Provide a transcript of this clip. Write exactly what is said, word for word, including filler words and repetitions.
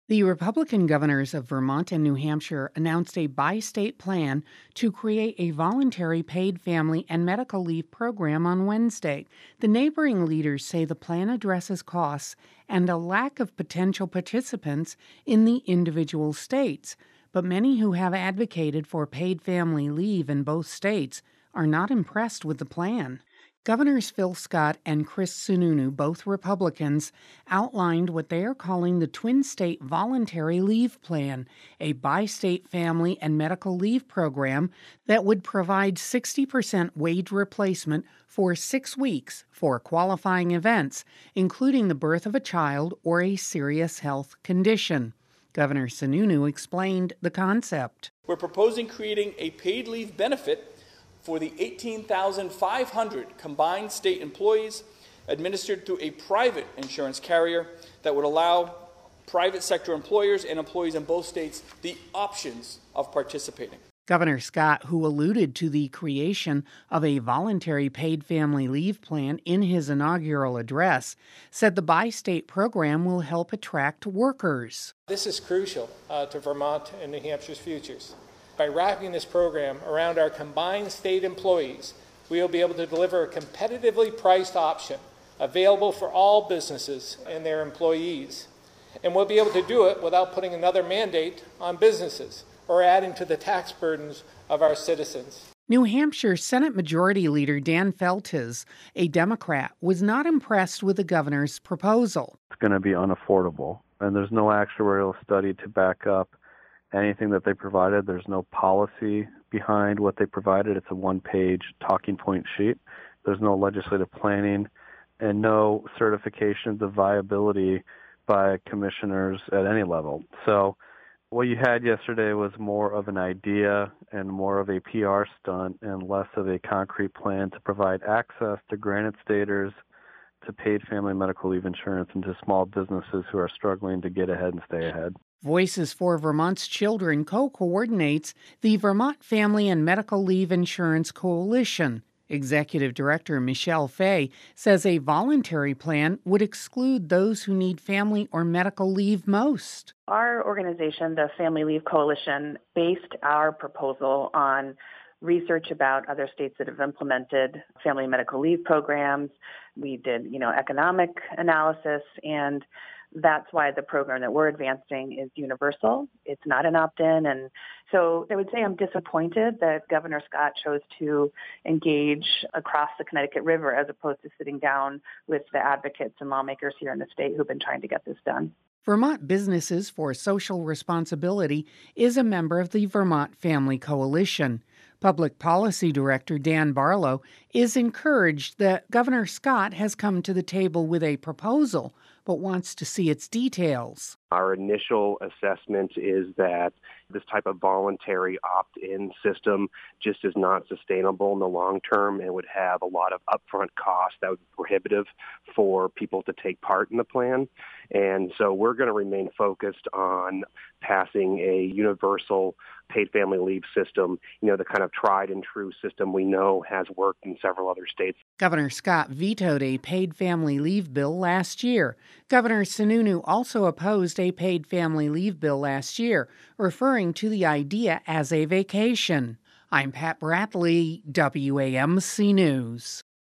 The Republican governors of Vermont and New Hampshire announced a bi state plan to create a voluntary paid family and medical leave program on Wednesday. The neighboring leaders say the plan addresses costs and a lack of potential participants in the individual states. But many who have advocated for paid family leave in both states are not impressed with the plan. Governors Phil Scott and Chris Sununu, both Republicans, outlined what they are calling the Twin State Voluntary Leave Plan, a bi-state family and medical leave program that would provide sixty percent wage replacement for six weeks for qualifying events, including the birth of a child or a serious health condition. Governor Sununu explained the concept. We're proposing creating a paid leave benefit for the eighteen thousand five hundred combined state employees administered through a private insurance carrier that would allow private sector employers and employees in both states the options of participating. Governor Scott, who alluded to the creation of a voluntary paid family leave plan in his inaugural address, said the bi-state program will help attract workers. This is crucial uh, to Vermont and New Hampshire's futures. By wrapping this program around our combined state employees, we will be able to deliver a competitively priced option available for all businesses and their employees. And we'll be able to do it without putting another mandate on businesses or adding to the tax burdens of our citizens. New Hampshire Senate Majority Leader Dan Feltes, a Democrat, was not impressed with the governor's proposal. It's going to be unaffordable, and there's no actuarial study to back up anything that they provided. There's no policy behind what they provided. It's a one-page talking point sheet. There's no legislative planning and no certification of the viability by commissioners at any level. So what you had yesterday was more of an idea and more of a P R stunt and less of a concrete plan to provide access to granted staters, to paid family medical leave insurance, and to small businesses who are struggling to get ahead and stay ahead. Voices for Vermont's Children co-coordinates the Vermont Family and Medical Leave Insurance Coalition. Executive Director Michelle Fay says a voluntary plan would exclude those who need family or medical leave most. Our organization, the Family Leave Coalition, based our proposal on research about other states that have implemented family and medical leave programs. We did, you know, economic analysis, and that's why the program that we're advancing is universal. It's not an opt-in. And so I would say I'm disappointed that Governor Scott chose to engage across the Connecticut River as opposed to sitting down with the advocates and lawmakers here in the state who've been trying to get this done. Vermont Businesses for Social Responsibility is a member of the Vermont Family Coalition. Public Policy Director Dan Barlow is encouraged that Governor Scott has come to the table with a proposal, but wants to see its details. Our initial assessment is that this type of voluntary opt-in system just is not sustainable in the long term and would have a lot of upfront costs that would be prohibitive for people to take part in the plan. And so we're going to remain focused on passing a universal paid family leave system, you know, the kind of tried and true system we know has worked in several other states. Governor Scott vetoed a paid family leave bill last year. Governor Sununu also opposed a paid family leave bill last year, referring to the idea as a vacation. I'm Pat Bradley, W A M C News.